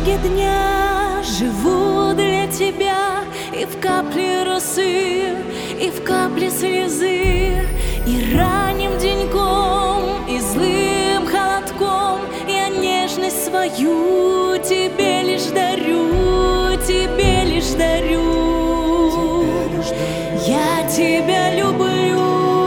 итоге дня живу для тебя, и в капле росы, и в капле слезы, и ранним деньком, и злым холодком я нежность свою тебе лишь дарю, тебе лишь дарю. Я тебя люблю.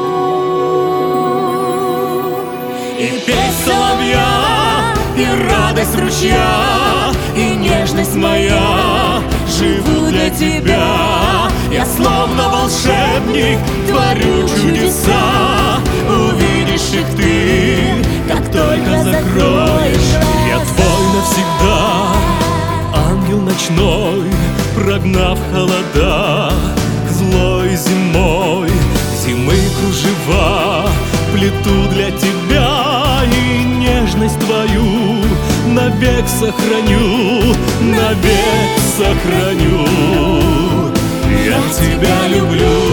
И песнь соловья, и радость ручья, и нежность моя, живу для тебя. Я словно волшебник творю чудеса, увидишь их ты, как только закроешь. Я твой навсегда, ангел ночной, прогнав холода злой зимой. Зимы кружева плету для тебя, и нежность твою навек сохраню, навек сохраню. Я тебя люблю.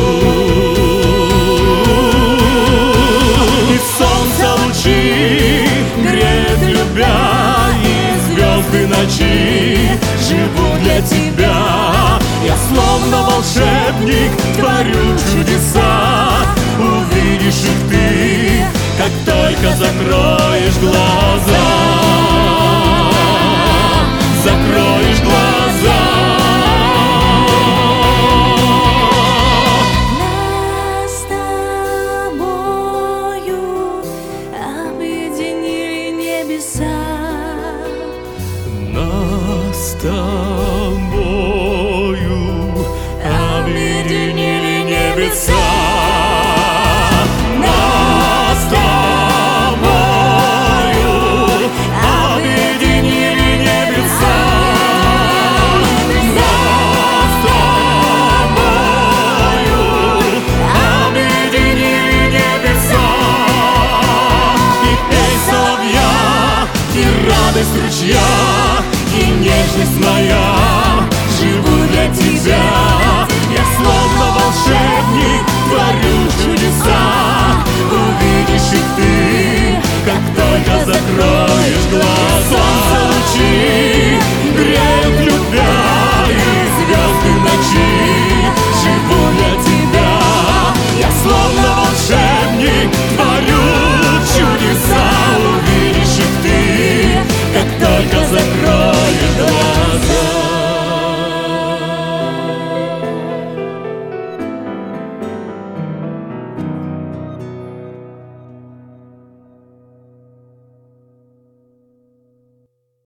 И солнце лучи греет любя, и звезды ночи живу для тебя. Я словно волшебник творю чудеса, увидишь их ты, как только закроешь глаза. Закроешь глаза. Нас с тобою объединили небеса. Нас с тобою объединили небеса.